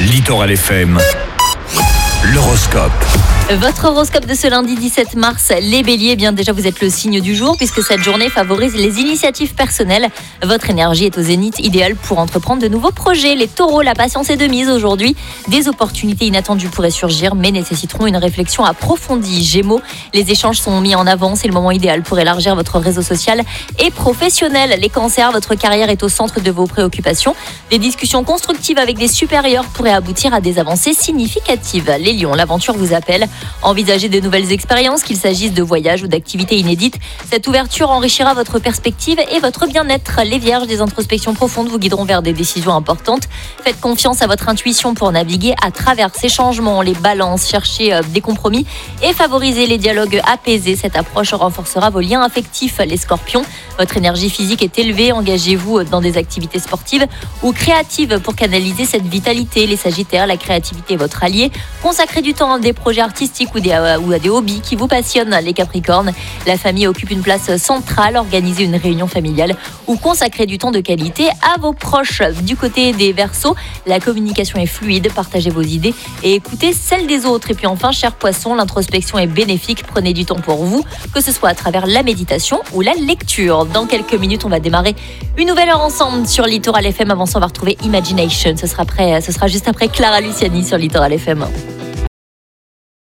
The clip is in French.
Littoral FM. L'horoscope. Votre horoscope de ce lundi 17 mars, les béliers, bien déjà vous êtes le signe du jour puisque cette journée favorise les initiatives personnelles. Votre énergie est au zénith, idéale pour entreprendre de nouveaux projets. Les taureaux, la patience est de mise aujourd'hui. Des opportunités inattendues pourraient surgir mais nécessiteront une réflexion approfondie. Gémeaux, les échanges sont mis en avant, c'est le moment idéal pour élargir votre réseau social et professionnel. Les cancers, votre carrière est au centre de vos préoccupations. Des discussions constructives avec des supérieurs pourraient aboutir à des avancées significatives. Les lions, l'aventure vous appelle. Envisagez de nouvelles expériences, qu'il s'agisse de voyages ou d'activités inédites. Cette ouverture enrichira votre perspective et votre bien-être. Les vierges, des introspections profondes vous guideront vers des décisions importantes. Faites confiance à votre intuition pour naviguer à travers ces changements. Les balances, cherchez des compromis et favorisez les dialogues apaisés. Cette approche renforcera vos liens affectifs. Les scorpions, votre énergie physique est élevée. Engagez-vous dans des activités sportives ou créatives pour canaliser cette vitalité. Les sagittaires, la créativité est votre allié. Consacrez du temps à des projets artistiques ou à des hobbies qui vous passionnent. Les capricornes, la famille occupe une place centrale. Organisez une réunion familiale ou consacrez du temps de qualité à vos proches. Du côté des verseaux, la communication est fluide. Partagez vos idées et écoutez celles des autres. Et puis enfin, chers poissons, l'introspection est bénéfique. Prenez du temps pour vous, que ce soit à travers la méditation ou la lecture. Dans quelques minutes, on va démarrer une nouvelle heure ensemble sur Littoral FM. Avant ça, on va retrouver Imagination. Ce sera juste après Clara Luciani sur Littoral FM.